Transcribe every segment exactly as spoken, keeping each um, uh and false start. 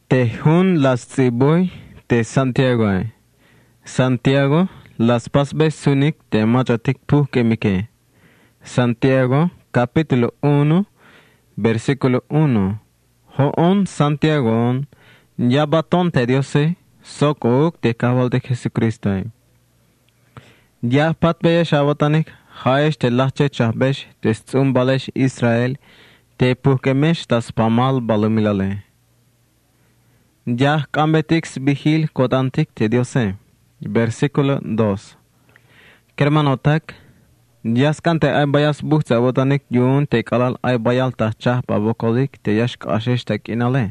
Te hun las tsiboy te Santiago ay. Santiago las pasbes sunik te machatik pu kemike. Santiago capítulo uno versículo uno. Hoon Santiago yabaton te diose sokok te cabal de Jesucristo ay. Ya patbeye shavotanik haesh te lache chahbesh te tzumbalesh Israel te pukemesh tas pamal balumilale. Ya cambetix vigil kodantik te diose. Versículo dos. Kermanotak, yaskante ay bayas buhta botanik yun te kalal ay bayal ta chah babokolik te yashk ashesh tek inale.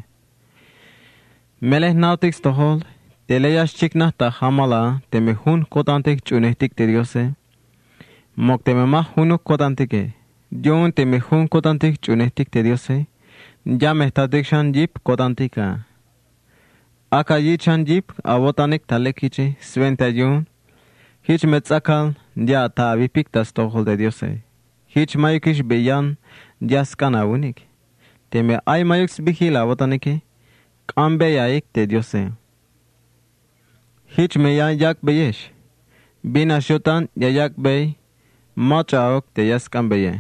Meleh nautix tohol, te leyas chikna ta hamala te mehun kodantik chunehtik te diose. Mok te memah hunuk kodantike, yun te mehun kodantik chunehtik te diose. Ya mehtatik shan jip kodantika. Aka yichan jip abotanik talekiche sventayun. Hich metzakal ya ta avipik tas tohol de diose. Hich mayukish beyan yaskana unik. Teme ay mayux bihila abotanike. Kambe yaik de diose. Hich me ya yak beyesh. Bina shotan ya yak bey. Machaok te yaskan beye.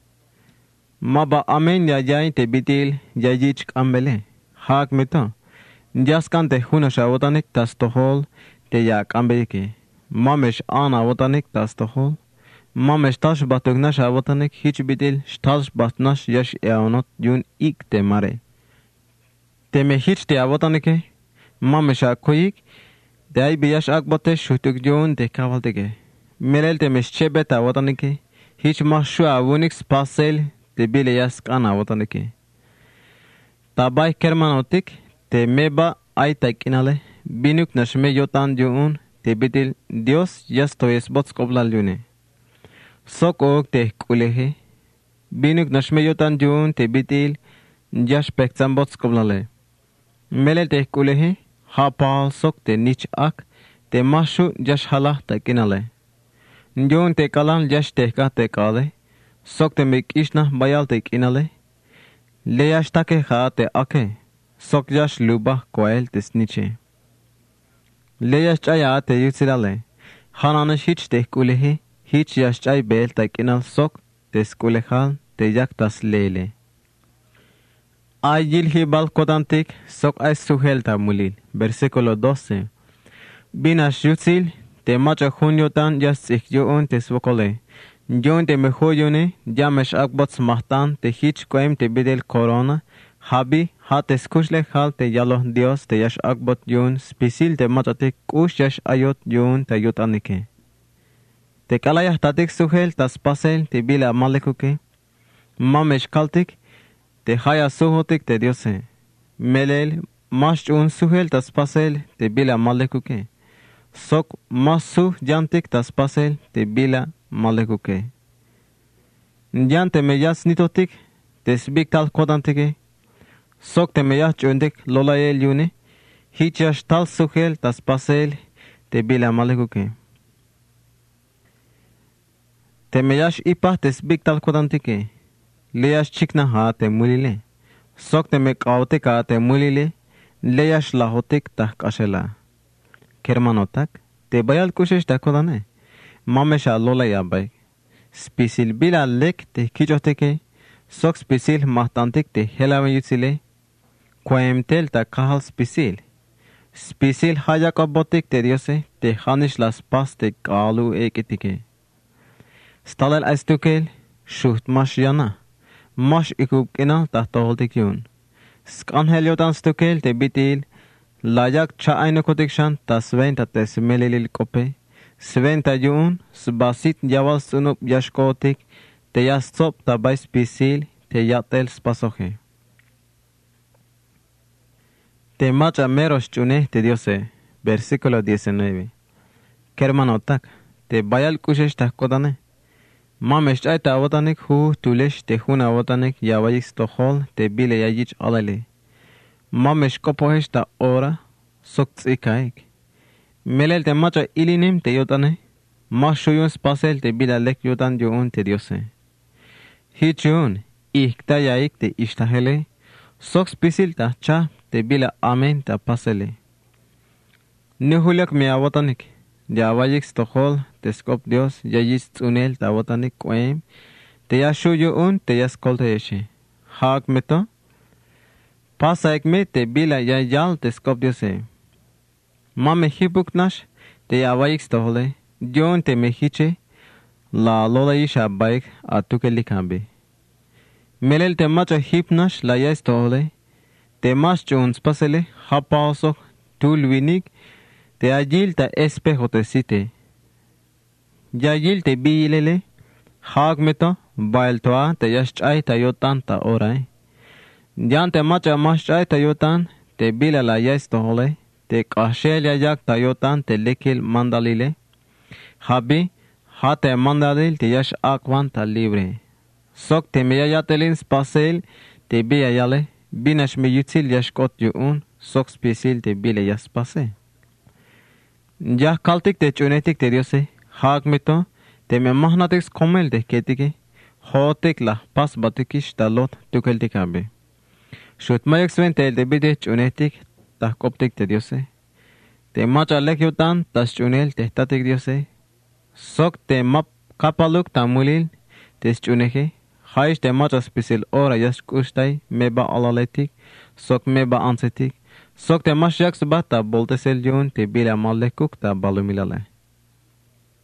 Maba amen ya yay te bitil ya yich kambele. Hak meto. Yaskan te huna shavotanik tas tohol te yak ambeke. Mamesh ana votanik tas tohol. Mamesh tash batugnash avotanik hich bitil shtash batnash yash eonot yun ik te mare. Te me hich te avotanike. Mamesh akoyik. De ay biyash akbote shutuk yun te kavaldege. Melel te mesh chebet avotanike. Hich mashu avunik spasel te bile yask ana avotanike. Tabay kermanotik. Te meba ay taikinale, binuk nashme yotan yun, te bitil Dios yasto es bots koblal yune. Sok ok te kulehe, binuk nashme yotan yun, te bitil yash pekzan bots koblale. Melel te kulehe, hapal sok te nich ak, te mashu yash halah taikinale. Yun te kalan yash teka te kale, sok te mik ishna bayal taikinale, le yash take ha te ake. Sok yash luba koel tesniche. Leyash chaya te yutsirale. Hananish hich te kulehe, hich yash chay bel taikinal sok tes kulehal te yaktas lele. Ay yilhi bal kodantik sok ay suhelta mulil. Versículo doce. Binash yutsil te macha junyotan yas ikyoon te swokole. Yon te mehoyone yamesh akbots mahtan te hich koem te bidel corona. Habi hat eskushle hal te yalo Dios te yash akbot yun spisil te machatik kush yash ayot yun te yotanike. Te kalayah tatik suhel tas pasel te bila malekuke. Mamesh kaltik te haya suhotik te diose. Melel mash un suhel tas pasel te bila malekuke. Sok masu yantik tas pasel te bila malekuke. Yante me yas nitotik te sbik tal kodantike. Sok te meyah chundik lolayel yune, hichash tal suhel tas pasel te bila malekuke. Te meyash ipa te sbik tal kodantike, leyash chikna ha te mulile. Sok te mekautik ha te mulile, leyash lahotik tah kashela. Kermanotak, te bayal kushesh ta kodane, mamesha lolayabay. Spisil bila lek te kichotike, sok spisil mahtantik te helame yutsile, Quaemtel ta kahal spisil. Spisil haya kabotik te diose te hanish las pas te kalu ekitike. Stalel aistukel shuht mash yana. Mash ikub kina ta toholtik yun. Skanheliotan stukel te bitil. Layak cha ainokotik shan ta sventa te smelilil kope. Sventa yun sbasit yawal sunup yashkotik te yastop ta bay spisil te yatel spasoje. Te macha meros chune te diose. Versículo diecinueve. Kermanotak, te bayal kushesh ta kodane. Mamesh ay ta abotanik hu tulesh te huna abotanik yawayis tohol te bile yayich alale. Mamesh kopohesh ta ora sok tsikaik. Melel te macha ilinim te yotane. Mashuyun spasel te bila lek yotan yun te diose. Hichun ikta yaik te ishtahele. Sok spisil ta cha te bila amen ta pasele. Nuhulak mi awotanik. Ya vayik stohol te skop Dios ya yis unel ta wotanik kwem. Te ya shuyo un te ya skolte yeshe. Hak meto. Pasa ekme te bila ya yal te skop Dios e. Mame hipuk nash te ya vayik stohole. Dion te mehiche. La lola isha baik a tuke likambe. Melel te macha hipnash la ya stohole. Te mas jones pasele hapaosok tul winik. Te agil ta espejo te site. Yagil te bilele. Hag meto. Bail toa te yaschai ta yotan ta orai. Yan te macha maschai ta yotan. Te bila la yesto hole. Te kashel yayak ta yotan te lekil mandalile. Habi. Ha te mandalil te yash akwan ta libre. Sok te meyayatelin spasel. Te biyayale. Binash me yutil yashkot yuun. Sok spisil te bile yaspase. Ya kaltik te chunetik te diose, hak mito, te me mahnatik komel te ketike, hotik la pas batikish ta lot tukel te kabe. Shut mayak swen te te bide chunetik ta koptik te diose. Te macha lekyutan tas chunel te tatik diose. Sok te map kapaluk ta mulil te chuneje. Haish te macha spisil ora yas kustai meba alaletik, sok meba ansetik. Sok te mas yak subata bolte sel yun te bila malekuk ta balumilale.